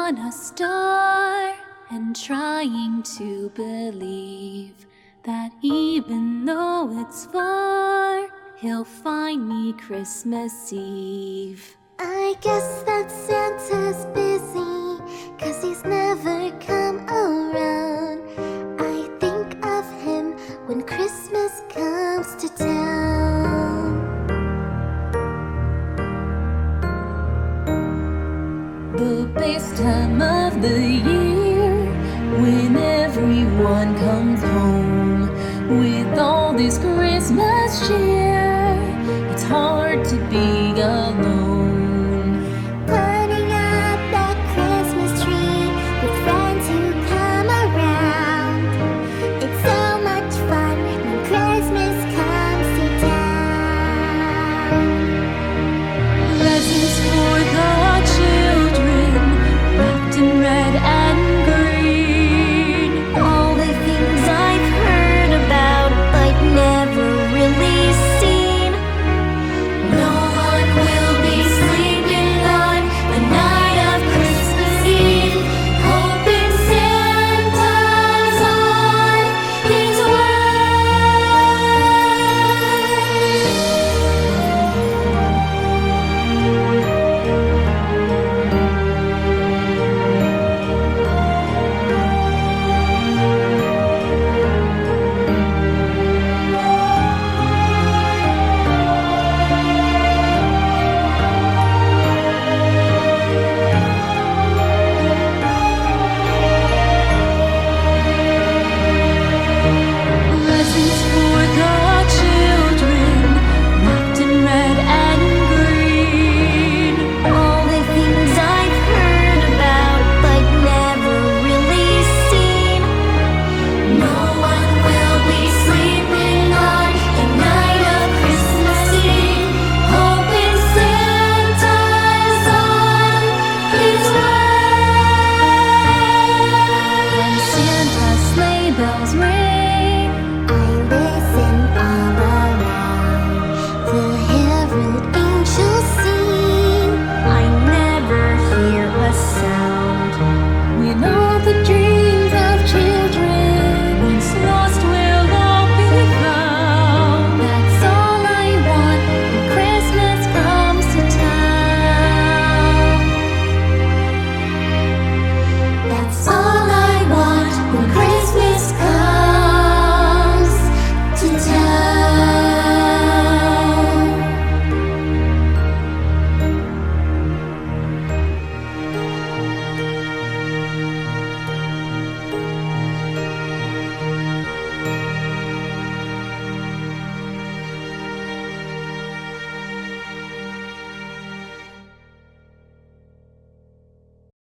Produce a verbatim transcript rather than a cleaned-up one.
on a star and trying to believe that even though it's far, he'll find me Christmas Eve. I guess that Santa's busy, 'cause he's never come around. I think of him when Christmas comes to town. The best time of the year, when everyone comes home with all this Christmas cheer.